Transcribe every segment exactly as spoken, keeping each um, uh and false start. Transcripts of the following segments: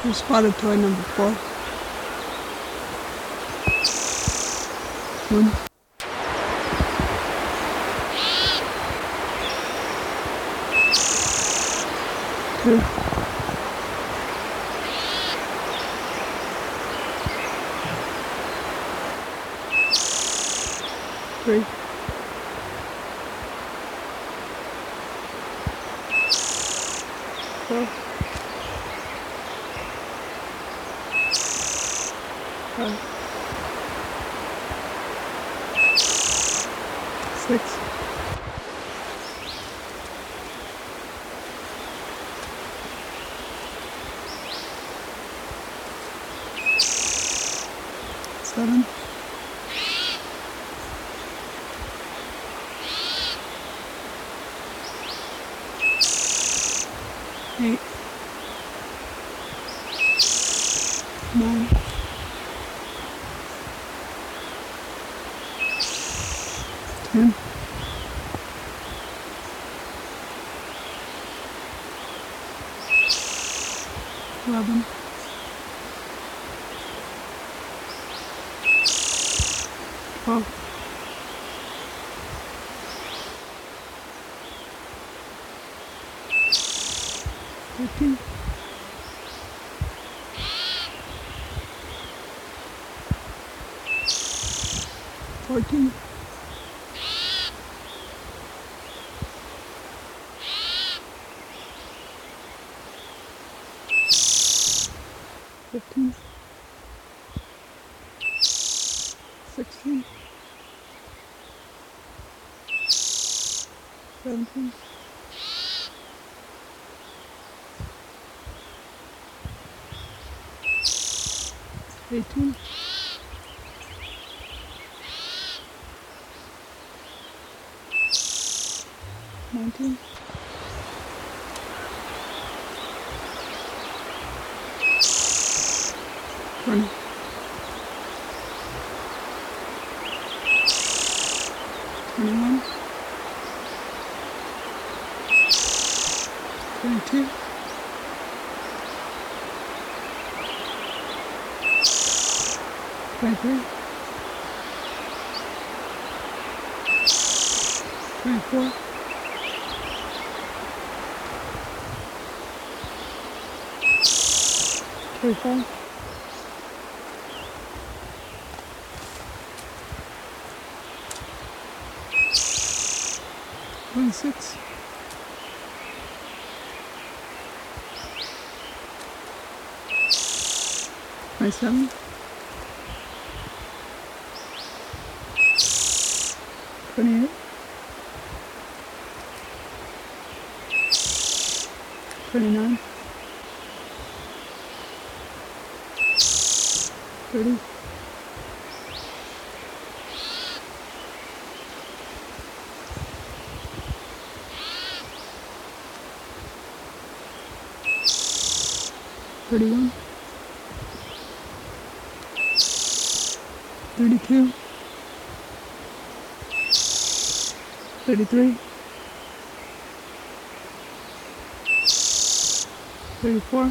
You spotted toy number four. One. Two. Three. Four. Five. Six. Seven. Eight. Nine. Ten. Eleven. Twelve. Thirteen. Fourteen. Fifteen. Sixteen. Seventeen. Eighteen. Nineteen. Twenty. Twenty-one. Twenty-two. Twenty-three. Twenty-four. Twenty-five. Twenty-six. Twenty-seven. Twenty-eight. Twenty-nine. Thirty. Thirty-one. Thirty-two. Thirty-three. Thirty-four.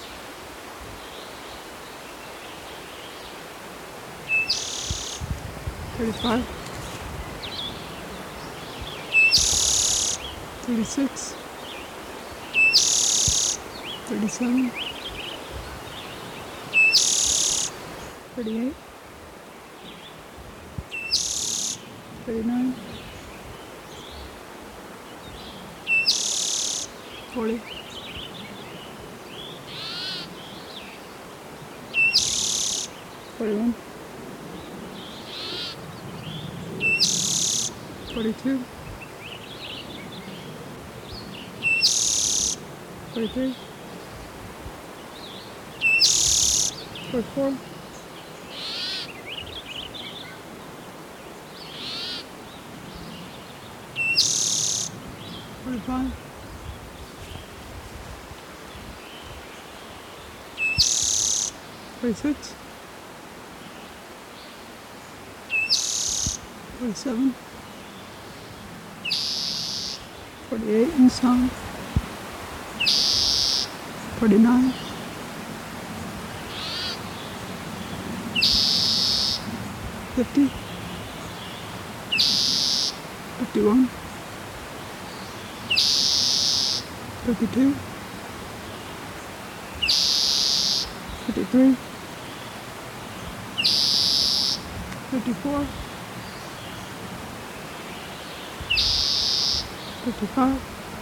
Thirty-five. Thirty-six. Thirty-seven. Thirty-eight. Thirty-nine. Forty. Forty-one. Forty-two. Forty-three. Forty-four. Forty-five. Forty-six. Forty-seven. Forty-eight and some. Forty-nine. fifty, fifty-one, fifty-two, fifty-three, fifty-four, fifty-five,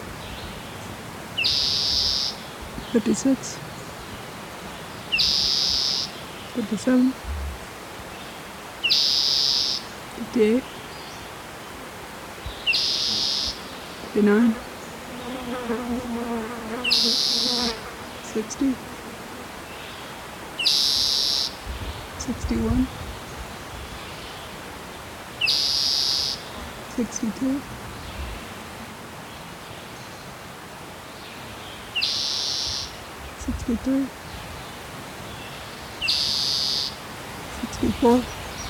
fifty-six, fifty-seven, fifty-eight, fifty-nine, sixty, sixty-one, sixty-two, sixty-three, sixty-four,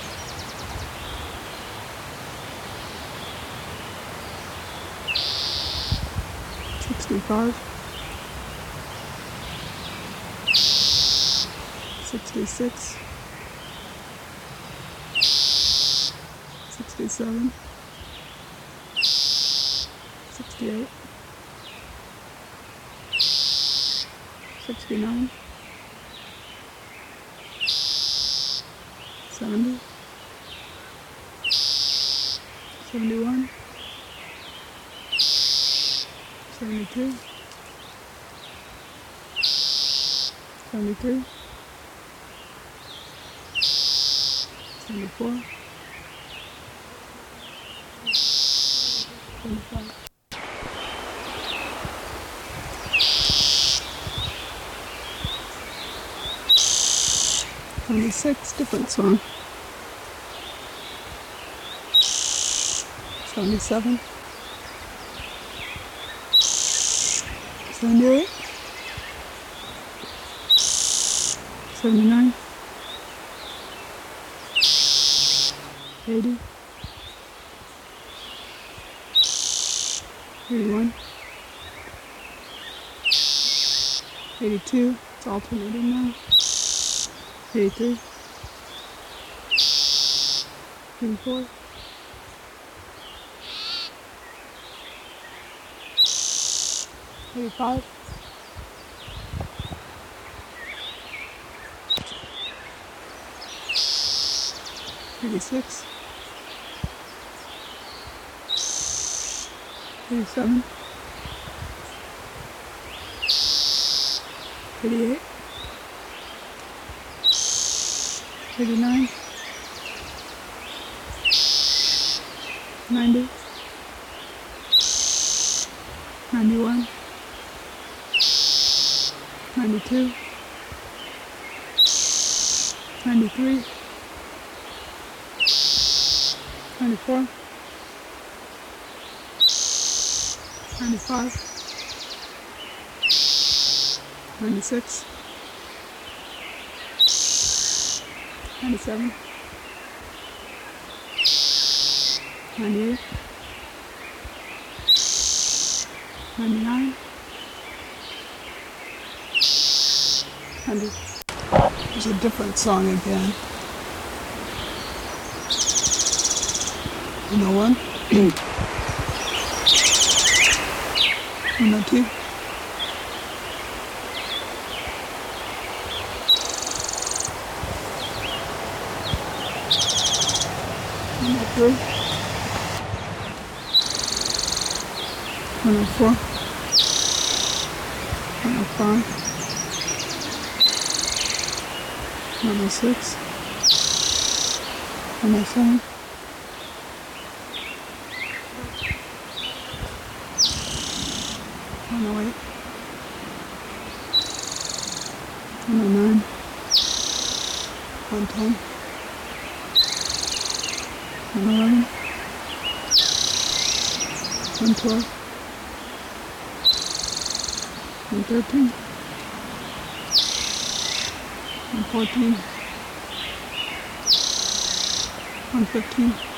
sixty-five, sixty-six, sixty-seven, sixty-eight, sixty-nine, seventy, seventy-one, seventy-two, seventy-three, seventy-four, seventy-five. Seventy-six, different song. Seventy-seven, seventy-eight, seventy-nine, eighty, eighty-one, eighty-two, it's alternating now, eighty-three, eighty-four, eighty-five, eighty-six, eighty-seven, eighty-eight, eighty-nine, ninety, ninety-one, ninety-two, ninety-three, ninety-four, ninety-five, ninety-six, ninety-seven, ninety-eight, ninety-nine, one hundred. It's a different song again. one oh one, one oh two, one oh three, one oh four, one oh five, one oh six, one oh seven, one oh eight, one oh nine, one ten, one eleven, one twelve, one thirteen, one fourteen, one fifteen,